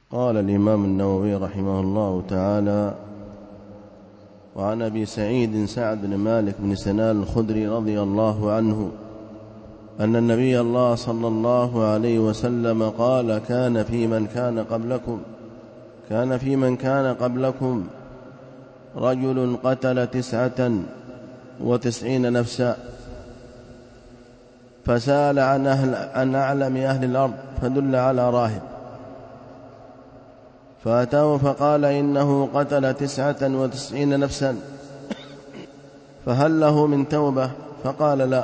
قال الإمام النووي رحمه الله تعالى: وعن أبي سعيد سعد بن مالك بن سنان الخدري رضي الله عنه أن النبي الله صلى الله عليه وسلم قال: كان في من كان قبلكم رجل قتل 99 نفسا، فسأل عن أعلم أهل الأرض فدل على راهب، فأتاه فقال: إنه قتل 99 نفسا، فهل له من توبة؟ فقال: لا.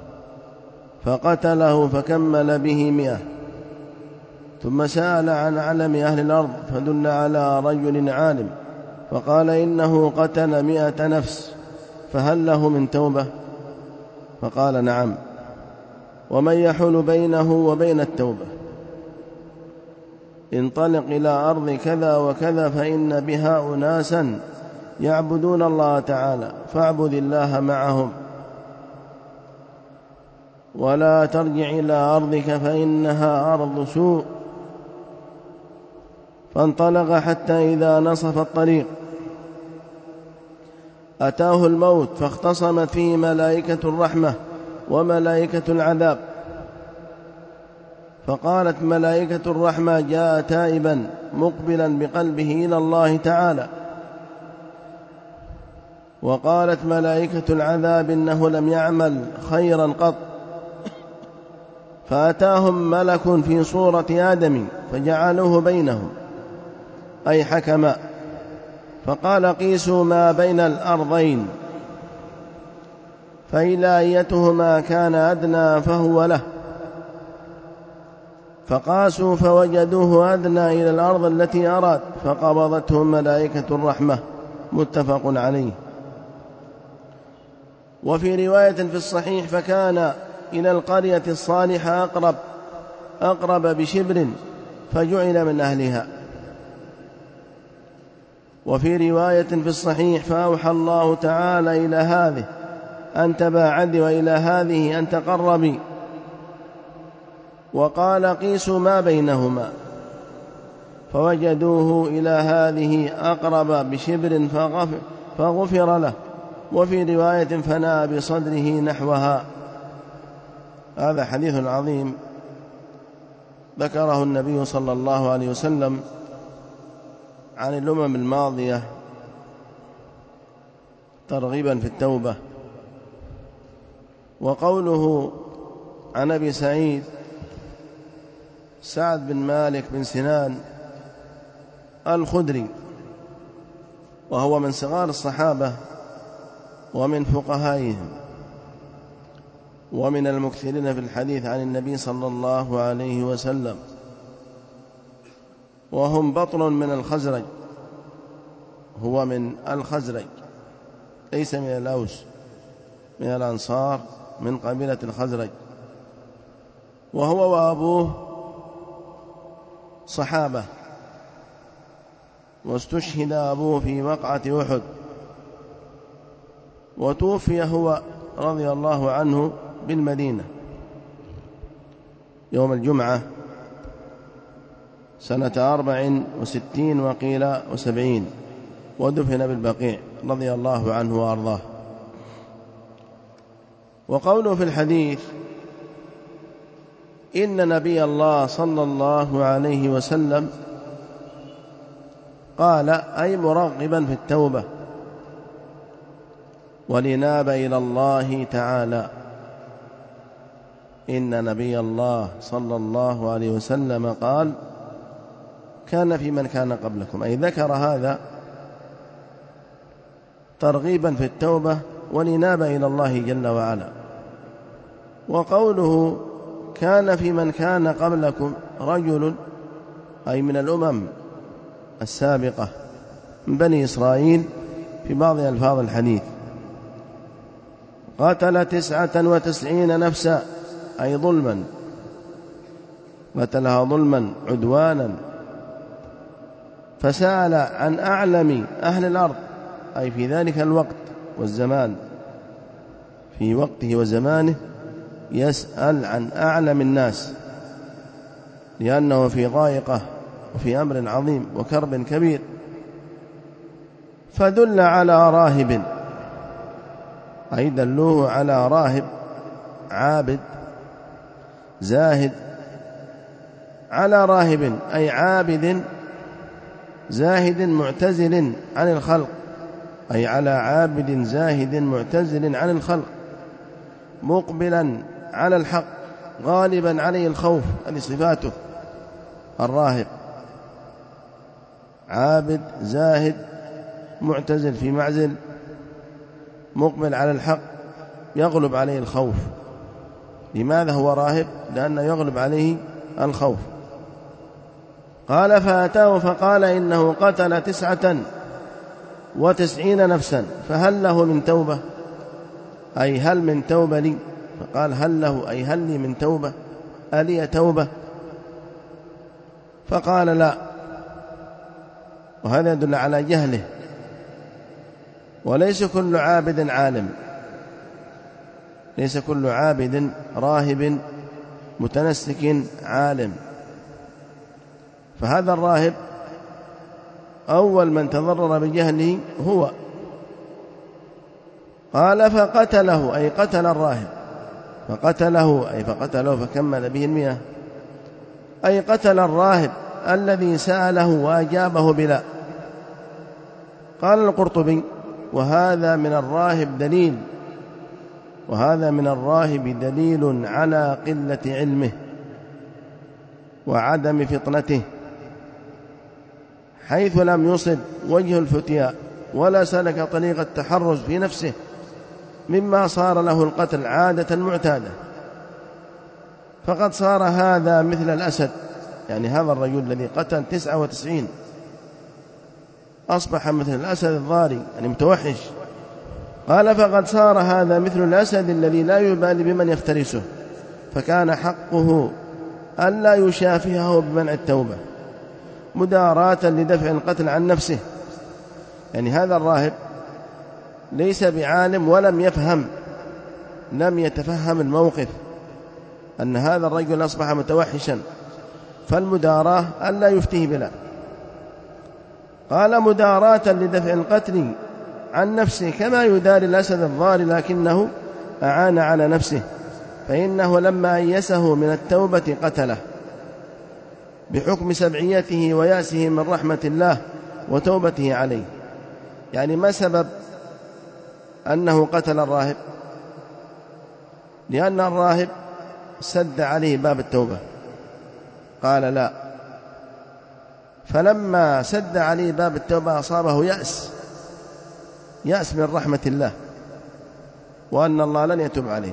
فقتله فكمل به 100. ثم سأل عن أعلم أهل الأرض فدل على رجل عالم، فقال: إنه قتل 100 نفس، فهل له من توبة؟ فقال: نعم. ومن يحول بينه وبين التوبة؟ انطلق إلى أرض كذا وكذا فإن بها أناسا يعبدون الله تعالى، فاعبد الله معهم، ولا ترجع إلى أرضك فإنها أرض سوء. فانطلق حتى إذا نصف الطريق أتاه الموت، فاختصمت فيه ملائكة الرحمة وملائكة العذاب، فقالت ملائكة الرحمة: جاء تائبا مقبلا بقلبه إلى الله تعالى. وقالت ملائكة العذاب: إنه لم يعمل خيرا قط. فأتاهم ملك في صورة آدم فجعلوه بينهم، أي حكما، فقال: قيسوا ما بين الأرضين، فإلى أيتهما كان أدنى فهو له. فقاسوا فوجدوه أدنى إلى الأرض التي أراد، فقبضته ملائكة الرحمة. متفق عليه. وفي رواية في الصحيح: فكان إلى القرية الصالحة أقرب بشبر فجعل من أهلها. وفي رواية في الصحيح: فأوحى الله تعالى إلى هذه أن تباعدي، وإلى هذه أن تقربي، وقال: قيسوا ما بينهما، فوجدوه إلى هذه أقرب بشبر فغفر له. وفي رواية: فنأى بصدره نحوها. هذا حديث عظيم ذكره النبي صلى الله عليه وسلم عن الأمم الماضية ترغيبا في التوبة. وقوله عن أبي سعيد سعد بن مالك بن سنان الخدري، وهو من صغار الصحابة ومن فقهائهم ومن المكثرين في الحديث عن النبي صلى الله عليه وسلم، وهم بطن من الخزرج، هو من الخزرج ليس من الأوس، من الأنصار من قبيلة الخزرج، وهو وأبوه صحابة، واستشهد أبوه في وقعة أحد، وتوفي هو رضي الله عنه بالمدينة يوم الجمعة سنة 64 وقيل 70، ودفن بالبقيع رضي الله عنه وأرضاه. وقوله في الحديث: إن نبي الله صلى الله عليه وسلم قال، أي مرغبا في التوبة ولناب إلى الله تعالى. إن نبي الله صلى الله عليه وسلم قال: كان في من كان قبلكم، أي ذكر هذا ترغيبا في التوبة ولناب إلى الله جل وعلا. وقوله كان في من كان قبلكم رجل، أي من الأمم السابقة من بني إسرائيل في بعض ألفاظ الحديث. قتل 99 نفسا، أي ظلما، قتلها ظلما عدوانا. فسأل عن أعلم أهل الأرض، أي في ذلك الوقت والزمان، في وقته وزمانه يسأل عن أعلم الناس، لأنه في ضائقة وفي أمر عظيم وكرب كبير. فدل على راهب، أي دلوه على راهب عابد زاهد، على راهب أي عابد زاهد معتزل عن الخلق، أي على عابد زاهد معتزل عن الخلق، مقبلا على الحق غالبا عليه الخوف. هذه صفاته الراهب، عابد زاهد معتزل في معزل، مقبل على الحق يغلب عليه الخوف. لماذا هو راهب؟ لأنه يغلب عليه الخوف. قال فأتاه فقال إنه قتل 99 نفسا فهل له من توبة، أي هل من توبة لي؟ فقال هل له أي هل لي من توبة، ألي توبة؟ فقال لا. وهذا يدل على جهله، وليس كل عابد عالم، ليس كل عابد راهب متنسك عالم. فهذا الراهب أول من تضرر بجهله هو. قال فقتله أي قتل الراهب، فقتله أي فقتله فكمل به 100، أي قتل الراهب الذي سأله وأجابه بلا. قال القرطبي وهذا من الراهب دليل، وهذا من الراهب دليل على قلة علمه وعدم فطنته، حيث لم يصب وجه الفتياء ولا سلك طريق التحرز في نفسه مما صار له القتل عادة معتادة. فقد صار هذا مثل الأسد، يعني هذا الرجل الذي قتل 99 أصبح مثل الأسد الضاري، يعني متوحش. قال فقد صار هذا مثل الأسد الذي لا يبالي بمن يفترسه، فكان حقه ألا يشافهه بمنع التوبة مداراة لدفع القتل عن نفسه. يعني هذا الراهب ليس بعالم ولم يفهم، لم يتفهم الموقف أن هذا الرجل أصبح متوحشا، فالمداراة ألا يفتيه بلا. قال مداراة لدفع القتل عن نفسه كما يداري الأسد الضاري، لكنه أعان على نفسه، فإنه لما أيسه من التوبة قتله بحكم سبعيته ويأسه من رحمة الله وتوبته عليه. يعني ما سبب أنه قتل الراهب؟ لأن الراهب سد عليه باب التوبة، قال لا. فلما سد عليه باب التوبة أصابه يأس من رحمة الله وأن الله لن يتوب عليه،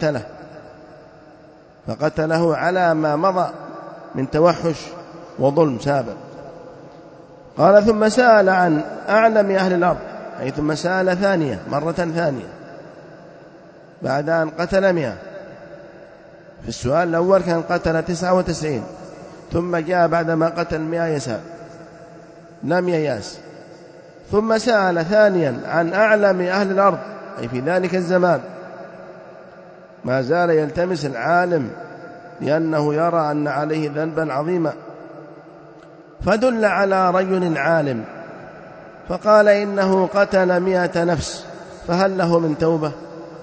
فقتله على ما مضى من توحش وظلم سابق. قال ثم سأل عن أعلم أهل الأرض، أي ثم سأل مرة ثانية بعد أن قتل 100. في السؤال الأول كان قتل 99، ثم جاء بعدما قتل 100 يسأل، لم ييأس. ثم سأل ثانيا عن أعلم أهل الأرض، أي في ذلك الزمان ما زال يلتمس العالم لأنه يرى أن عليه ذنبا عظيما. فدل على رجل عالم فقال إنه قتل 100 نفس فهل له من توبة،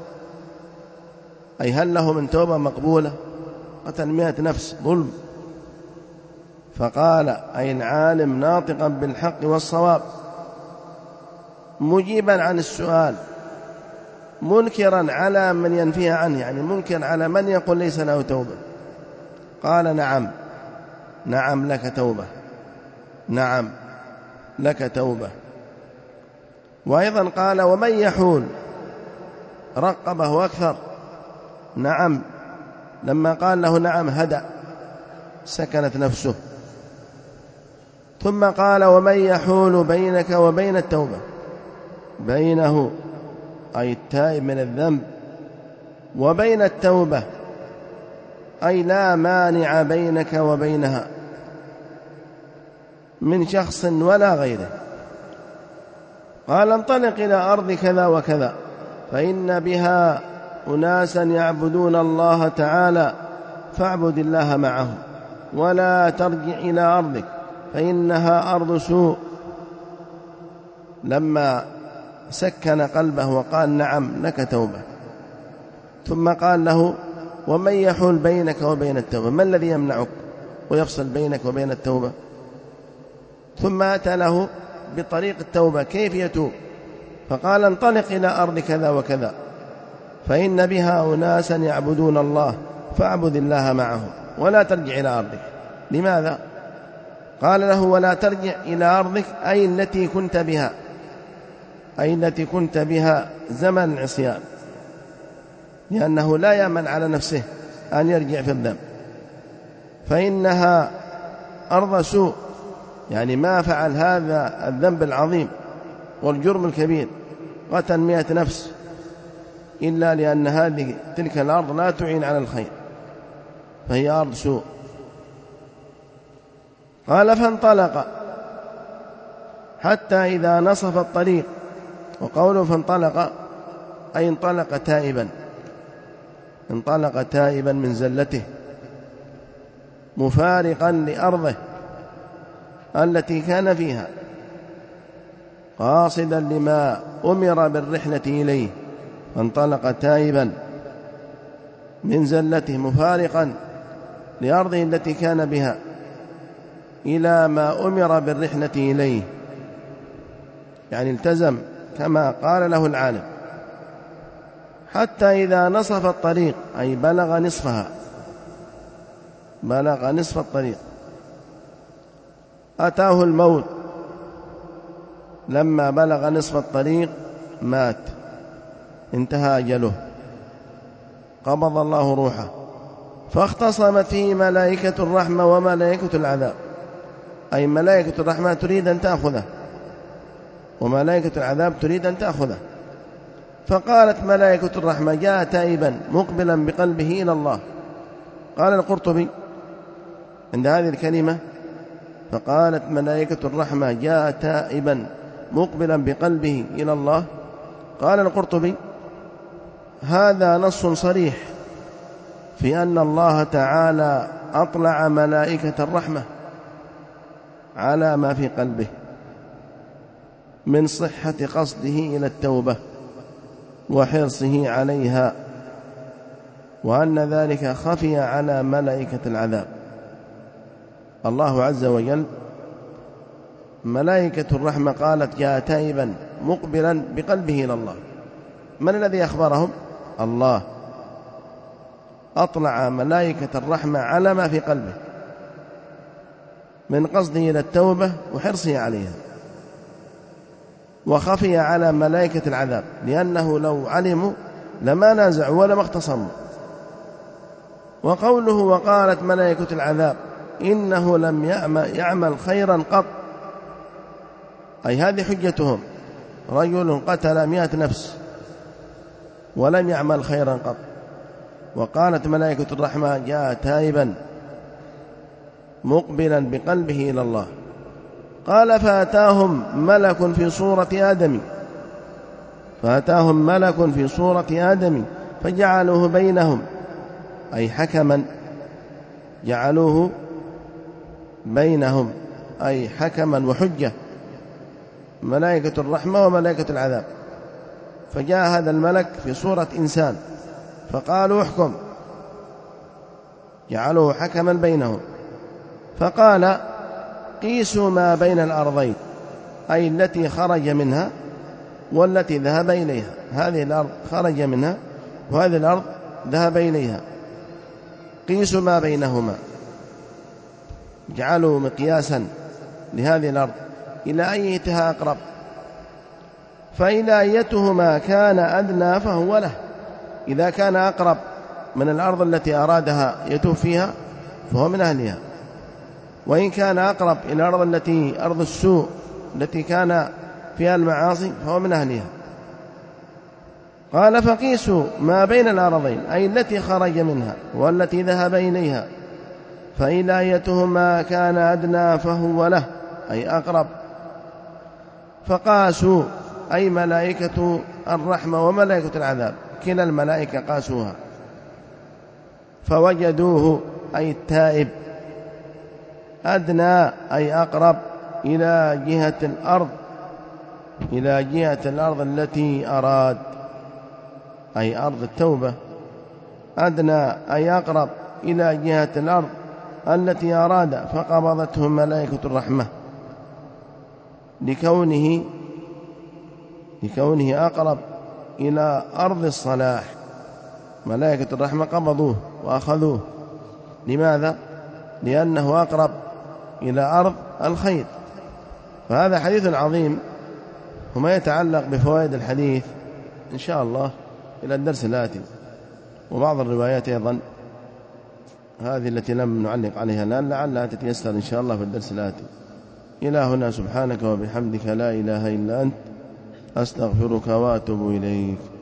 أي هل له من توبة مقبولة؟ قتل 100 نفس ظلم. فقال أي العالم ناطقا بالحق والصواب مجيبا عن السؤال منكرا على من ينفيها عنه، يعني منكر على من يقول ليس له توبة. قال نعم لك توبة، نعم لك توبة. وأيضا قال ومن يحول رقبه أكثر، نعم. لما قال له نعم هدأ سكنت نفسه. ثم قال ومن يحول بينك وبين التوبة، بينه أي التائب من الذنب، وبين التوبة أي لا مانع بينك وبينها من شخص ولا غيره. قال انطلق إلى أرض كذا وكذا فإن بها أناسا يعبدون الله تعالى فاعبد الله معهم ولا ترجع إلى أرضك فإنها أرض سوء. لما سكن قلبه وقال نعم لك توبة، ثم قال له ومن يحول بينك وبين التوبة؟ ما الذي يمنعك ويفصل بينك وبين التوبة؟ ثم أتى له بطريق التوبة كيف يتوب، فقال انطلق إلى أرض كذا وكذا فإن بها أناسا يعبدون الله فاعبد الله معهم ولا ترجع إلى أرضك. لماذا؟ قال له ولا ترجع إلى أرضك أي التي كنت بها، أي التي كنت بها زمن العصيان، لأنه لا يأمن على نفسه أن يرجع في الذنب، فإنها أرض سوء، يعني ما فعل هذا الذنب العظيم والجرم الكبير قتل 100 نفس إلا لأن تلك الأرض لا تعين على الخير، فهي أرض سوء. قال فانطلق حتى إذا نصف الطريق، وقوله فانطلق أي انطلق تائبا، انطلق تائبا من زلته مفارقا لأرضه التي كان فيها قاصدا لما أمر بالرحلة إليه، فانطلق تائبا من زلته مفارقا لأرضه التي كان بها إلى ما أمر بالرحلة إليه، يعني التزم كما قال له العالم. حتى إذا نصف الطريق أي بلغ نصفها، بلغ نصف الطريق أتاه الموت. لما بلغ نصف الطريق مات، انتهى أجله، قبض الله روحه، فاختصمت فيه ملائكة الرحمة وملائكة العذاب، أي ملائكة الرحمة تريد أن تأخذه وملائكة العذاب تريد أن تأخذه. فقالت ملائكة الرحمة جاء تائبا مقبلا بقلبه إلى الله. قال القرطبي عند هذه الكلمة فقالت ملائكة الرحمة جاء تائبا مقبلا بقلبه إلى الله، قال القرطبي هذا نص صريح في أن الله تعالى أطلع ملائكة الرحمة على ما في قلبه من صحة قصده إلى التوبة وحرصه عليها، وأن ذلك خفي على ملائكة العذاب. الله عز وجل ملائكة الرحمة قالت جاء تائبا مقبلا بقلبه إلى الله، من الذي أخبرهم؟ الله أطلع ملائكة الرحمة على ما في قلبه من قصده إلى التوبة وحرصه عليها، وخفي على ملائكة العذاب، لأنه لو علموا لما نازعوا ولما اختصموا. وقوله وقالت ملائكة العذاب إنه لم يعمل خيرا قط، أي هذه حجتهم، رجل قتل 100 نفس ولم يعمل خيرا قط. وقالت ملائكة الرحمة جاء تائبا مقبلا بقلبه إلى الله. قال فأتاهم ملك في صورة آدم، فأتاهم ملك في صورة آدم فجعلوه بينهم، أي حكما، جعلوه بينهم أي حكما وحجة، ملائكة الرحمة وملائكة العذاب. فجاء هذا الملك في صورة إنسان فقالوا احكم، جعلوه حكما بينهم. فقال قيسوا ما بين الأرضين، أي التي خرج منها والتي ذهب إليها، هذه الأرض خرج منها وهذه الأرض ذهب إليها، قيسوا ما بينهما، جعلوا مقياسا لهذه الأرض إلى أيتها أقرب، فإلى أيتهما كان أدنى فهو له. إذا كان أقرب من الأرض التي أرادها يتوب فيها فهو من أهلها، وإن كان أقرب إلى الأرض التي أرض السوء التي كان فيها المعاصي فهو من أهلها. قال فقيسوا ما بين الأرضين، أي التي خرج منها والتي ذهب إليها، فإلى أيتهما كان أدنى فهو له، أي أقرب. فقاسوا أي ملائكة الرحمة وملائكة العذاب، كلا الملائكة قاسوها فوجدوه أي التائب أدنى أي أقرب إلى جهة الأرض، إلى جهة الأرض التي أراد، أي أرض التوبة. أدنى أي أقرب إلى جهة الأرض التي أراد، فقبضته ملائكة الرحمة لكونه أقرب إلى أرض الصلاح. ملائكة الرحمة قبضوه وأخذوه. لماذا؟ لأنه أقرب إلى أرض الخير. فهذا حديث عظيم، وما يتعلق بفوائد الحديث إن شاء الله إلى الدرس الآتي. وبعض الروايات أيضا هذه التي لم نعلق عليها الآن لعلها تتيسر إن شاء الله في الدرس الآتي. إلى هنا، سبحانك وبحمدك لا إله إلا أنت، أستغفرك وأتوب إليك.